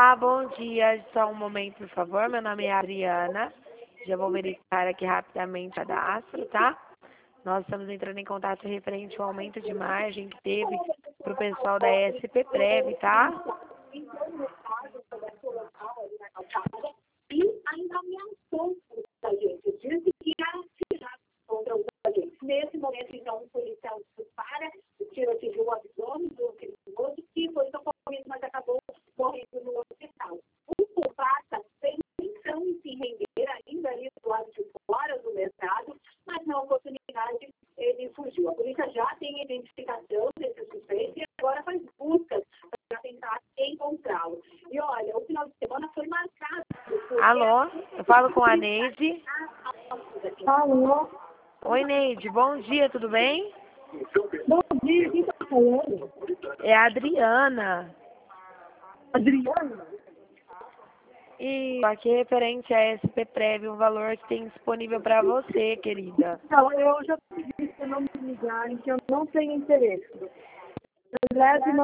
Olá, bom dia. Só um momento, por favor. Meu nome é Adriana. Já vou verificar aqui rapidamente o cadastro, tá? Nós estamos entrando em contato referente ao aumento de margem que teve para o pessoal da SP Prev, tá? E ainda ameaçou a gente, disse que ia atirar contra os agentes. Nesse momento, então, o policial para, atingiu o abdômen do criminoso, que foi socorrido, mas acabou morrendo no hospital. O culpado tem intenção em se render ainda ali do lado de fora do mercado, mas na oportunidade ele fugiu. A polícia já tem identificação desse suspeito e agora faz buscas para tentar encontrá-lo. E olha, o final de semana foi marcado. Alô, eu falo com a Neide. Alô? Oi, Neide, bom dia, tudo bem? Bom dia, quem está falando? É a Adriana. Adriana? E aqui referente a SP Prev, o valor que tem disponível para você, querida. Não, eu já pedi para não me ligarem, que eu não tenho interesse. Leve